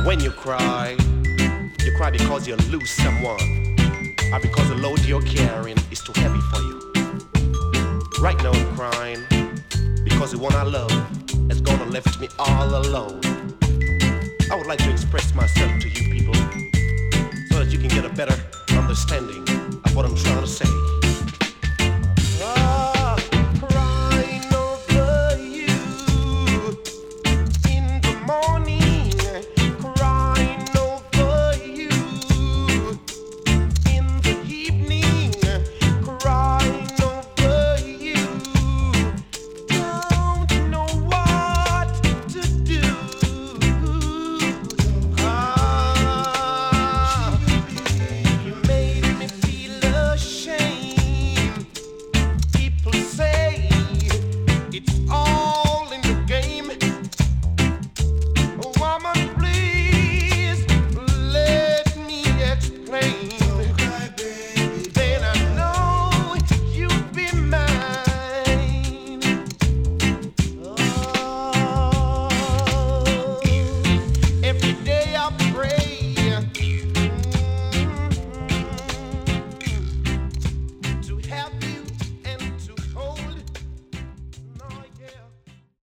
When you cry because you lose someone, or because the load you're carrying is too heavy for you. Right now I'm crying because the one I love has gone and left me all alone. I would like to express myself to you people so that you can get a better understanding of what I'm trying to say.